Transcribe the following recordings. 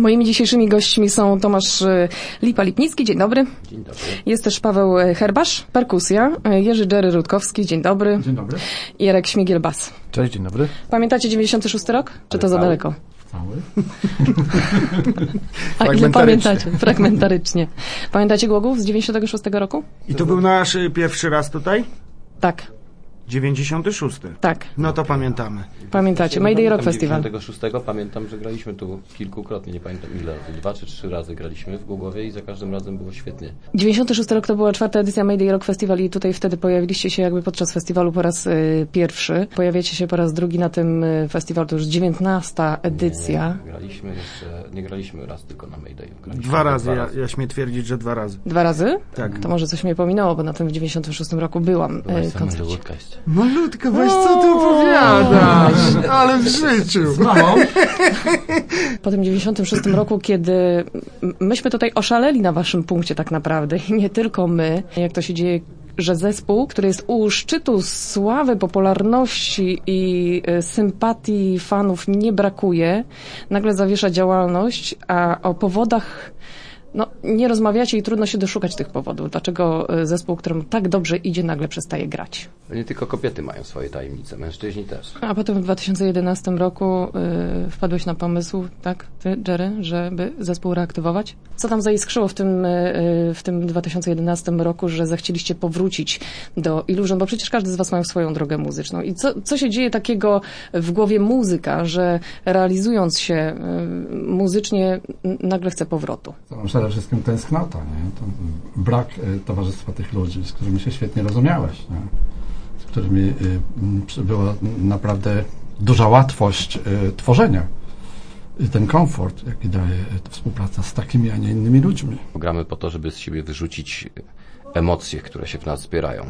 Moimi dzisiejszymi gośćmi są Tomasz Lipa-Lipnicki, dzień dobry. Dzień dobry. Jest też Paweł Herbasz, perkusja, Jerzy Jerry Rutkowski, dzień dobry. Dzień dobry. I Jarek Śmigiel, bas. Cześć, dzień dobry. Pamiętacie 96 rok? Czy to za daleko? Cały. A ile pamiętacie? Fragmentarycznie. Pamiętacie Głogów z 96 roku? I to był nasz pierwszy raz tutaj? Tak. 96. Tak. No to pamiętamy. Pamiętacie, Mayday Rock Festival. 96 pamiętam, że graliśmy tu kilkukrotnie, nie pamiętam ile, 2 czy 3 razy graliśmy w Głogowie i za każdym razem było świetnie. 96 rok to była 4. edycja Mayday Rock Festival i tutaj wtedy pojawiliście się jakby podczas festiwalu po raz pierwszy. Pojawiacie się po raz drugi na tym festiwalu, to już 19. edycja. Nie graliśmy raz tylko na Mayday. 2 razy, ja śmiem twierdzić, że 2 razy. 2 razy? Tak. To może coś mnie pominęło, bo na tym w 96 roku byłam koncercie. Malutko, weź co ty opowiadasz? Ale w życiu. Z mamą? Po tym 96 roku, kiedy myśmy tutaj oszaleli na waszym punkcie tak naprawdę i nie tylko my, jak to się dzieje, że zespół, który jest u szczytu sławy, popularności i sympatii fanów nie brakuje, nagle zawiesza działalność, a o powodach nie rozmawiacie i trudno się doszukać tych powodów. Dlaczego zespół, któremu tak dobrze idzie, nagle przestaje grać? Nie tylko kobiety mają swoje tajemnice, mężczyźni też. A potem w 2011 roku wpadłeś na pomysł, tak, ty, Jerry, żeby zespół reaktywować? Co tam zaiskrzyło w tym 2011 roku, że zechcieliście powrócić do Illusion? Bo przecież każdy z was ma swoją drogę muzyczną. I co się dzieje takiego w głowie muzyka, że realizując się muzycznie nagle chce powrotu? Przede wszystkim tęsknota, nie? To brak towarzystwa tych ludzi, z którymi się świetnie rozumiałeś, nie? Z którymi była naprawdę duża łatwość tworzenia. I ten komfort, jaki daje współpraca z takimi, a nie innymi ludźmi. Gramy po to, żeby z siebie wyrzucić emocje, które się w nas zbierają.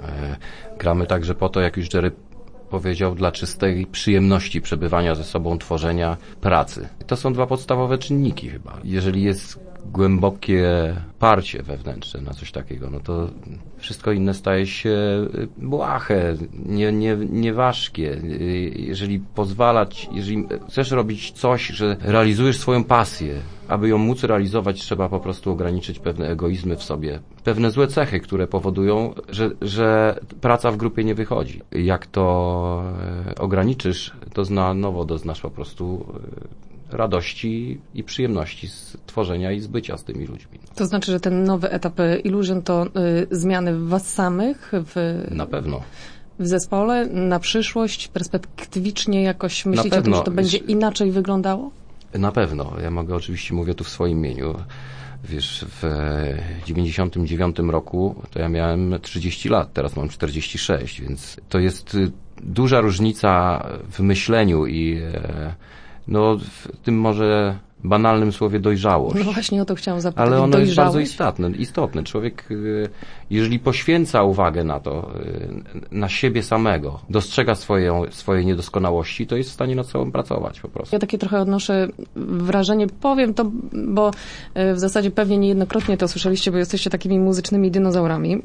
Gramy także po to, jak już Jerry powiedział, dla czystej przyjemności przebywania ze sobą, tworzenia, pracy. To są 2 podstawowe czynniki chyba. Jeżeli jest głębokie parcie wewnętrzne na coś takiego, no to wszystko inne staje się błahe, nieważkie. Jeżeli chcesz robić coś, że realizujesz swoją pasję, aby ją móc realizować, trzeba po prostu ograniczyć pewne egoizmy w sobie, pewne złe cechy, które powodują, że praca w grupie nie wychodzi. Jak to ograniczysz, to na nowo doznasz po prostu radości i przyjemności z tworzenia i z bycia z tymi ludźmi. To znaczy, że ten nowy etap Illusion to zmiany w was samych? Na pewno. W zespole, na przyszłość, perspektywicznie jakoś myślicie o tym, że to będzie inaczej wyglądało? Na pewno. Ja oczywiście mówię tu w swoim imieniu. Wiesz, w 99 roku to ja miałem 30 lat, teraz mam 46, więc to jest duża różnica w myśleniu i w tym może banalnym słowie dojrzałość. No właśnie o to chciałam zapytać. Ale ono jest bardzo istotne. Człowiek, jeżeli poświęca uwagę na to, na siebie samego, dostrzega swoje niedoskonałości, to jest w stanie nad sobą pracować po prostu. Ja takie trochę odnoszę wrażenie, powiem to, bo w zasadzie pewnie niejednokrotnie to słyszeliście, bo jesteście takimi muzycznymi dinozaurami.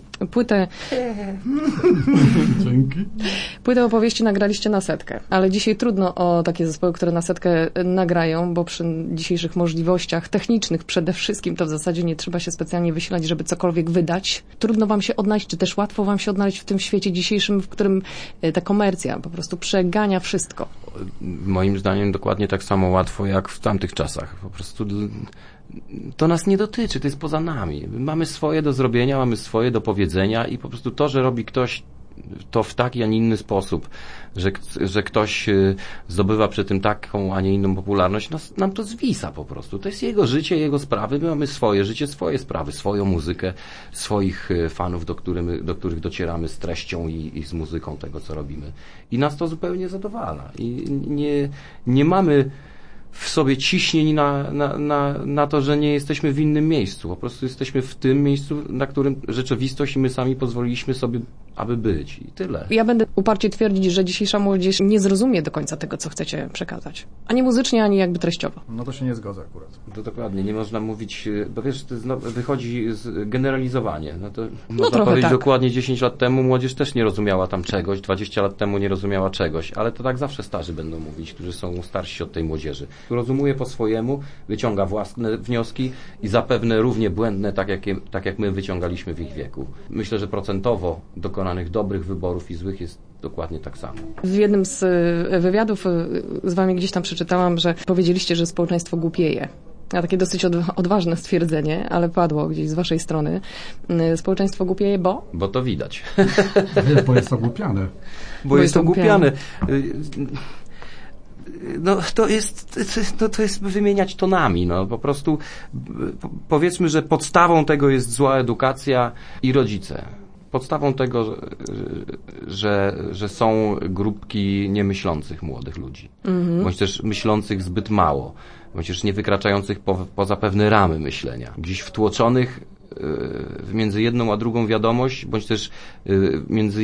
Płytę opowieści nagraliście na setkę, ale dzisiaj trudno o takie zespoły, które na setkę nagrają, bo przy dzisiejszych możliwościach technicznych przede wszystkim to w zasadzie nie trzeba się specjalnie wysilać, żeby cokolwiek wydać. Trudno wam się odnaleźć, czy też łatwo wam się odnaleźć w tym świecie dzisiejszym, w którym ta komercja po prostu przegania wszystko. Moim zdaniem dokładnie tak samo łatwo jak w tamtych czasach. Po prostu to nas nie dotyczy, to jest poza nami. Mamy swoje do zrobienia, mamy swoje do powiedzenia i po prostu to, że robi ktoś to w taki, a nie inny sposób, że ktoś zdobywa przy tym taką, a nie inną popularność, nam to zwisa po prostu. To jest jego życie, jego sprawy. My mamy swoje życie, swoje sprawy, swoją muzykę, swoich fanów, do których docieramy z treścią i z muzyką tego, co robimy. I nas to zupełnie zadowala. I nie mamy w sobie ciśnień na to, że nie jesteśmy w innym miejscu. Po prostu jesteśmy w tym miejscu, na którym rzeczywistość i my sami pozwoliliśmy sobie aby być i tyle. Ja będę uparcie twierdzić, że dzisiejsza młodzież nie zrozumie do końca tego, co chcecie przekazać. Ani muzycznie, ani jakby treściowo. No to się nie zgodzę akurat. To dokładnie, nie można mówić, bo wiesz, to wychodzi generalizowanie. No to można trochę powiedzieć tak. dokładnie 10 lat temu młodzież też nie rozumiała tam czegoś, 20 lat temu nie rozumiała czegoś, ale to tak zawsze starzy będą mówić, którzy są starsi od tej młodzieży. Rozumuje po swojemu, wyciąga własne wnioski i zapewne równie błędne, tak jak my wyciągaliśmy w ich wieku. Myślę, że procentowo dokonanych dobrych wyborów i złych jest dokładnie tak samo. W jednym z wywiadów z wami gdzieś tam przeczytałam, że powiedzieliście, że społeczeństwo głupieje. A takie dosyć odważne stwierdzenie, ale padło gdzieś z waszej strony. Społeczeństwo głupieje, bo? Bo to widać. Bo jest ogłupiane. Bo jest ogłupiane. No to jest wymieniać tonami. No po prostu powiedzmy, że podstawą tego jest zła edukacja i rodzice. Podstawą tego, że są grupki niemyślących młodych ludzi, bądź też myślących zbyt mało, bądź też nie wykraczających poza pewne ramy myślenia, gdzieś wtłoczonych między jedną a drugą wiadomość, bądź też między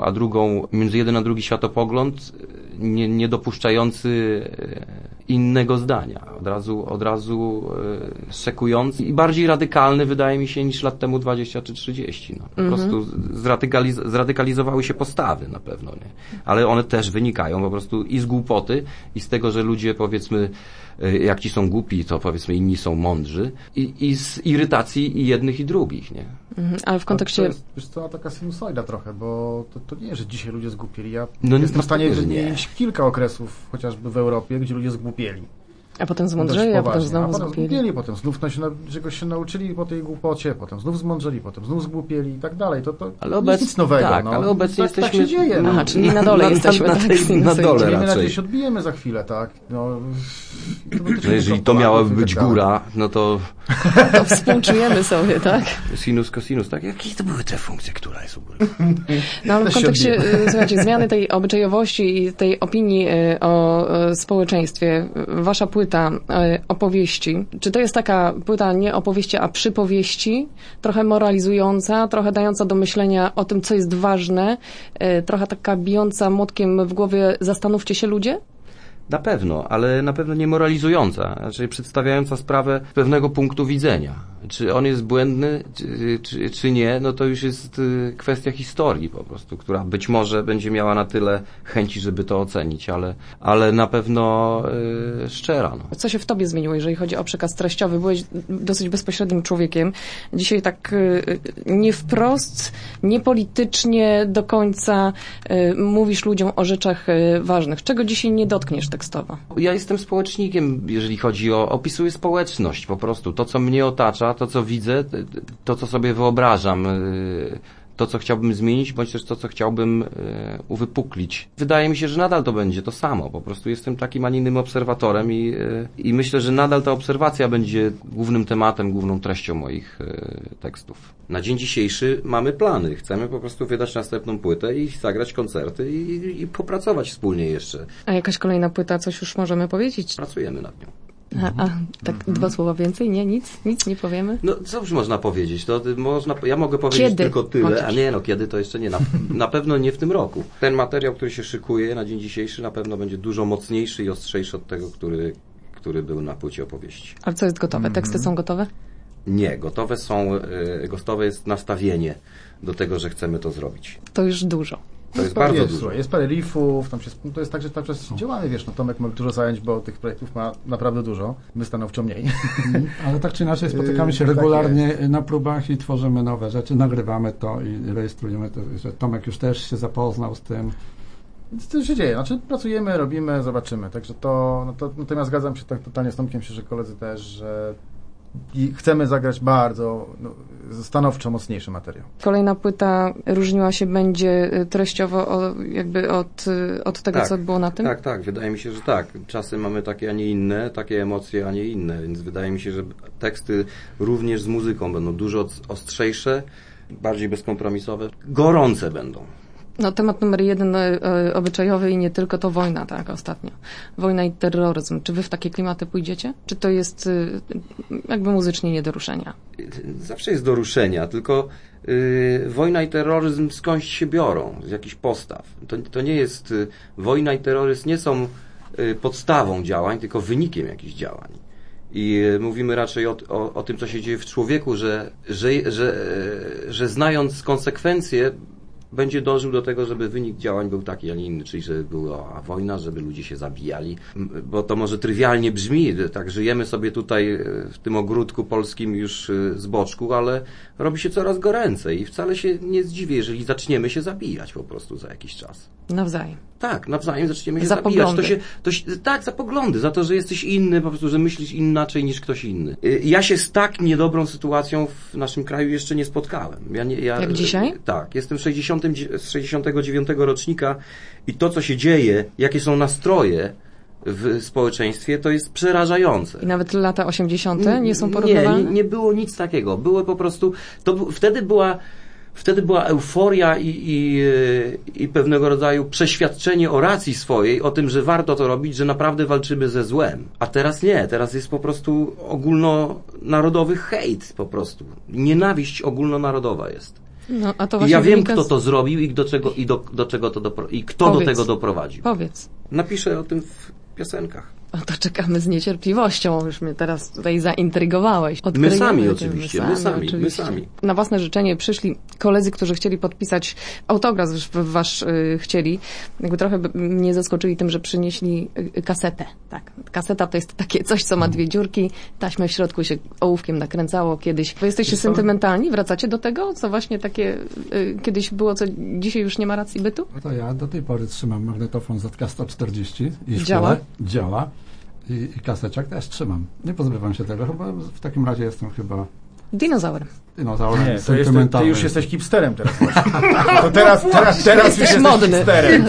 jeden a drugi światopogląd, nie dopuszczający innego zdania, od razu szykujący i bardziej radykalny, wydaje mi się, niż lat temu 20 czy 30. No. Po prostu zradykalizowały się postawy na pewno, nie? Ale one też wynikają po prostu i z głupoty, i z tego, że ludzie, powiedzmy, jak ci są głupi, to powiedzmy inni są mądrzy, i z irytacji i jednych i drugich, nie? Ale w kontekście... To jest, wiesz co, taka sinusoida trochę, bo to nie jest, że dzisiaj ludzie zgłupieli. Ja No, jestem w stanie nie. wymienić kilka okresów, chociażby w Europie, gdzie ludzie zgłupieli. A potem zmądrzeli, a potem znowu zgłupieli. Potem znów czegoś się nauczyli po tej głupocie, potem znów zmądrzeli, potem znów zgłupieli i tak dalej. To nie jest nic nowego. Tak, no. ale obecnie tak jesteśmy... się dzieje. Aha, czyli na dole jesteśmy. Na dole Miejmy nadzieję, raczej. się odbijemy za chwilę, tak? No jeżeli to miałaby być góra, no to... To współczujemy sobie, tak? Sinus, cosinus, tak? Jakie to były te funkcje, która jest u góry? No ale w kontekście, słuchajcie, zmiany tej obyczajowości i tej opinii o społeczeństwie, wasza płyta opowieści, czy to jest taka płyta nie opowieści, a przypowieści, trochę moralizująca, trochę dająca do myślenia o tym, co jest ważne, trochę taka bijąca młotkiem w głowie, zastanówcie się ludzie? Na pewno, ale na pewno nie moralizująca, znaczy przedstawiająca sprawę z pewnego punktu widzenia. Czy on jest błędny, czy nie, no to już jest kwestia historii po prostu, która być może będzie miała na tyle chęci, żeby to ocenić, ale na pewno szczera. No. Co się w tobie zmieniło, jeżeli chodzi o przekaz treściowy? Byłeś dosyć bezpośrednim człowiekiem. Dzisiaj tak nie wprost, nie politycznie do końca mówisz ludziom o rzeczach ważnych. Czego dzisiaj nie dotkniesz tekstowo? Ja jestem społecznikiem, jeżeli chodzi o... Opisuję społeczność po prostu. To, co mnie otacza, to, co widzę, to, co sobie wyobrażam, to, co chciałbym zmienić, bądź też to, co chciałbym uwypuklić. Wydaje mi się, że nadal to będzie to samo. Po prostu jestem takim, a nie innym obserwatorem i myślę, że nadal ta obserwacja będzie głównym tematem, główną treścią moich tekstów. Na dzień dzisiejszy mamy plany. Chcemy po prostu wydać następną płytę i zagrać koncerty i popracować wspólnie jeszcze. A jakaś kolejna płyta, coś już możemy powiedzieć? Pracujemy nad nią. A tak dwa słowa więcej? Nie? Nic nie powiemy? No, co już można powiedzieć? Ja mogę powiedzieć Kiedy? tylko tyle, Chociaż. a nie, no kiedy to jeszcze nie. Na pewno nie w tym roku. Ten materiał, który się szykuje na dzień dzisiejszy, na pewno będzie dużo mocniejszy i ostrzejszy od tego, który był na płycie opowieści. Ale co jest gotowe? Teksty są gotowe? Nie, gotowe jest nastawienie do tego, że chcemy to zrobić. To już dużo. To jest bardzo dużo. Słuchaj, jest parę riffów, to jest tak, że cały czas działamy, wiesz, no Tomek ma dużo zajęć, bo tych projektów ma naprawdę dużo, my stanowczo mniej. Ale tak czy inaczej spotykamy się regularnie na próbach i tworzymy nowe rzeczy, nagrywamy to i rejestrujemy to, że Tomek już też się zapoznał z tym. Więc to się dzieje, znaczy pracujemy, robimy, zobaczymy, także natomiast zgadzam się tak totalnie z Tomkiem, że koledzy też, że chcemy zagrać bardzo stanowczo mocniejszy materiał. Kolejna płyta różniła się będzie treściowo od tego, co było na tym? Tak, wydaje mi się, że tak. Czasy mamy takie, a nie inne, takie emocje, a nie inne, więc wydaje mi się, że teksty również z muzyką będą dużo ostrzejsze, bardziej bezkompromisowe, gorące będą. No, temat numer 1 obyczajowy i nie tylko to wojna, tak, ostatnio. Wojna i terroryzm. Czy wy w takie klimaty pójdziecie? Czy to jest jakby muzycznie nie do ruszenia? Zawsze jest do ruszenia, tylko wojna i terroryzm skądś się biorą, z jakichś postaw. To nie jest, wojna i terroryzm nie są podstawą działań, tylko wynikiem jakichś działań. I mówimy raczej o tym, co się dzieje w człowieku, że znając konsekwencje, będzie dążył do tego, żeby wynik działań był taki, a nie inny, czyli żeby była wojna, żeby ludzie się zabijali, bo to może trywialnie brzmi, tak żyjemy sobie tutaj w tym ogródku polskim już z boczku, ale robi się coraz goręcej i wcale się nie zdziwię, jeżeli zaczniemy się zabijać po prostu za jakiś czas. Nawzajem. Tak, nawzajem zaczniemy się za zabijać. Poglądy. Tak, za poglądy, za to, że jesteś inny, po prostu, że myślisz inaczej niż ktoś inny. Ja się z tak niedobrą sytuacją w naszym kraju jeszcze nie spotkałem. Jak dzisiaj? Tak, jestem z 69 rocznika i to, co się dzieje, jakie są nastroje w społeczeństwie, to jest przerażające. I nawet lata 80. nie są porównywalne? Nie było nic takiego. Były po prostu, Wtedy była euforia i pewnego rodzaju przeświadczenie o racji swojej, o tym, że warto to robić, że naprawdę walczymy ze złem. A teraz nie, teraz jest po prostu ogólnonarodowy hejt po prostu. Nienawiść ogólnonarodowa jest. No, a to I właśnie ja wiem, wynika kto to zrobił i do czego kto do tego doprowadził. Powiedz. Napiszę o tym w piosenkach. O, to czekamy z niecierpliwością. Już mnie teraz tutaj zaintrygowałeś. My sami oczywiście. Na własne życzenie przyszli koledzy, którzy chcieli podpisać autograf, wasz chcieli. Jakby trochę mnie zaskoczyli tym, że przynieśli kasetę. Tak. Kaseta to jest takie coś, co ma 2 dziurki. Taśmę w środku się ołówkiem nakręcało kiedyś. Wy jesteście sentymentalni? Wracacie do tego, co właśnie takie kiedyś było, co dzisiaj już nie ma racji bytu? No to ja do tej pory trzymam magnetofon ZK-140 i w Działa? Działa. I kaseczek też trzymam. Nie pozbywam się tego, chyba w takim razie jestem chyba Dinozaurem. dinozaurem Nie, sentymentalnym. ty już jesteś hipsterem teraz. To teraz już Jesteś jesteś modny. hipsterem.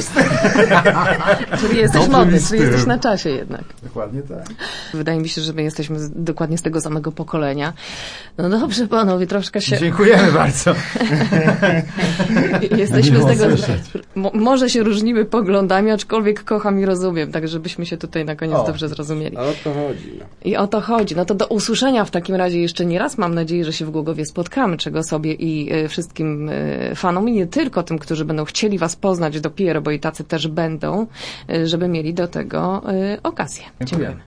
Czyli jesteś Dobry modny, styl. czyli jesteś na czasie jednak. Dokładnie tak. Wydaje mi się, że my jesteśmy dokładnie z tego samego pokolenia. No dobrze, panowie, troszkę się... Dziękujemy bardzo. Jesteśmy Miło z tego... słyszeć. Może się różnimy poglądami, aczkolwiek kocham i rozumiem, tak żebyśmy się tutaj na koniec dobrze zrozumieli. A o to chodzi. No. I o to chodzi. No to do usłyszenia w takim razie jeszcze nie raz. Mam nadzieję, że się w Głogowie spotkamy, czego sobie i wszystkim fanom, i nie tylko tym, którzy będą chcieli was poznać dopiero, bo i tacy też będą, żeby mieli do tego okazję. Dziękujemy.